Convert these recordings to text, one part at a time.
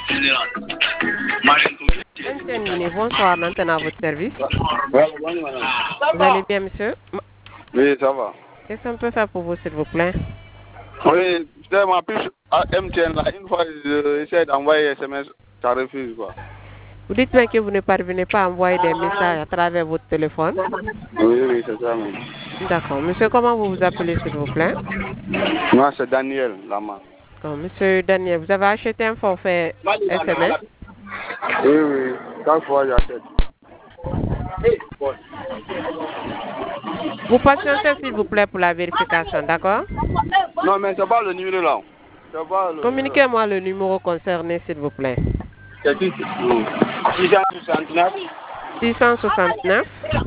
MTN, bonsoir, maintenant à votre service. Ouais, bonjour, madame. Vous allez bien, monsieur? Oui, ça va. Qu'est-ce qu'on peut faire pour vous, s'il vous plaît? Oui, je ma puce à MTN, là, une fois, j'essaie d'envoyer SMS, ça refuse, quoi. Vous dites bien que vous ne parvenez pas à envoyer des messages à travers votre téléphone. Oui, c'est ça, même. D'accord. Monsieur, comment vous vous appelez, s'il vous plaît? Moi, c'est Daniel Lama. Monsieur Daniel, vous avez acheté un forfait SMS? Oui, chaque fois, j'achète. Vous patientez, s'il vous plaît, pour la vérification, d'accord? Non, mais c'est pas le numéro là. Communiquez-moi le numéro concerné, s'il vous plaît. C'est qui? 669. 669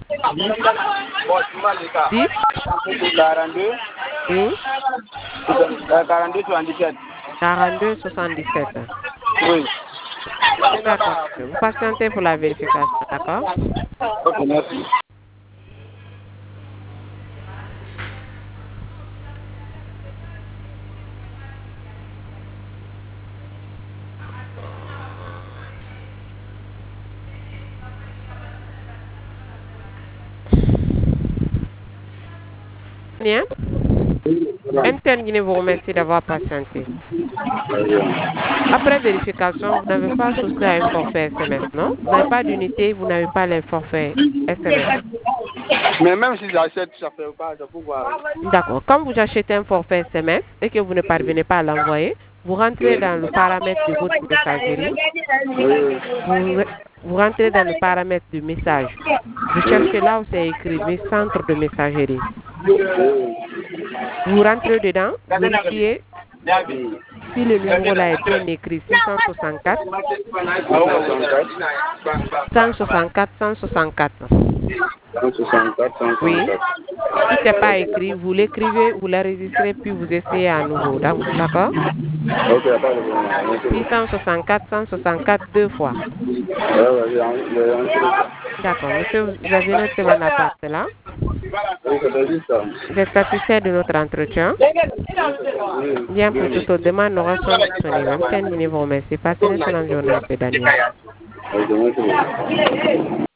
10 42. oui 42 77. 42 77. Oui. D'accord. Vous patientez pour la vérification, d'accord? Ok, merci. Bien. MTN Guinée vous remercie d'avoir patienté. Après vérification, vous n'avez pas souscrit à un forfait SMS, non? Vous n'avez pas d'unité, vous n'avez pas les forfaits SMS. Mais même si j'achète, ça fait pas, c'est pourquoi. D'accord. Quand vous achetez un forfait SMS et que vous ne parvenez pas à l'envoyer, vous rentrez dans le paramètre de votre messagerie. Vous rentrez dans le paramètre du message. Vous cherchez là où c'est écrit centre de messagerie. Vous rentrez dedans, vérifiez si le numéro là est bien écrit 664 164 164. 164, Oui. 164. Si ce n'est pas écrit, vous l'écrivez, vous l'enregistrez, puis vous essayez à nouveau. D'accord? Ok, pas de problème. 664 164 deux fois. D'accord. Monsieur, vous avez noté mon appart là? Vous êtes satisfait de notre entretien? Bien, pour toute autre demande, nous restons disponibles. MTN vous remercie. Passez une excellente journée, M. Daniel.